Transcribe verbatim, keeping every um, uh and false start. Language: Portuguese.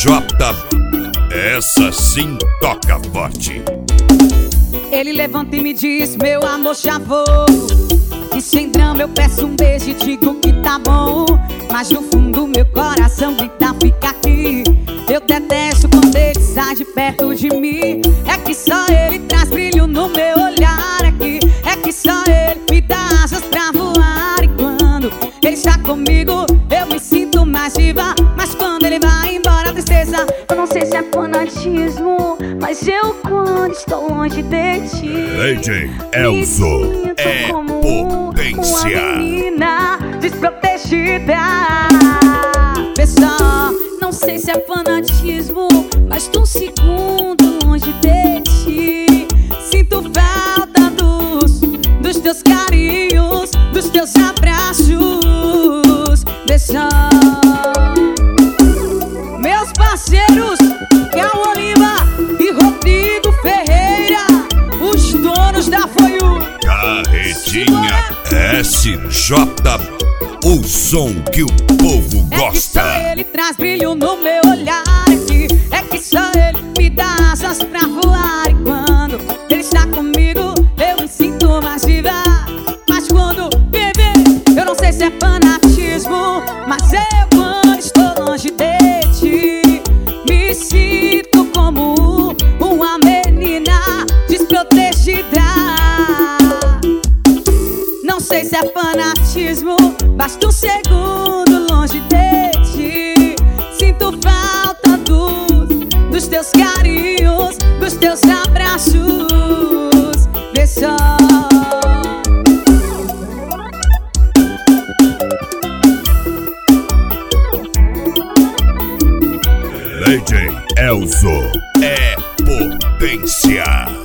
J, essa sim toca forte. Ele levanta e me diz, meu amor, já vou. E sem drama eu peço um beijo e digo que tá bom. Mas no fundo meu coração grita, fica aqui. Eu detesto quando ele sai de perto de mim. É que só ele traz brilho no meu olhar aqui. É que só ele me dá asas pra voar. E quando ele está comigo eu me sinto mais viva. Mas quando ele vai embora a tristeza. Eu não sei se é fanatismo, mas eu quando estou longe de ti D J Elzo é potência. Uma menina desprotegida. Pessoal, não sei se é fanatismo, mas tô um segundo longe de ti. Sinto falta dos, dos teus carinhos, dos teus abraços. Deixa meus parceiros Cauã Lima e Rodrigo Ferreira, os donos da Foiu. Carretinha S J, o som que o povo gosta. É que só ele traz brilho no meu olhar aqui. É que só ele me dá asas pra voar. E quando ele está comigo eu me sinto mais viva. Mas quando bebê, eu não sei se é fanatismo, mas eu quando estou longe de ti me sinto como uma menina desprotegida. Não sei se é fanatismo, basta um segundo longe de ti. Sinto falta dos, dos teus carinhos, dos teus abraços. Vê só. D J Elzo é potência.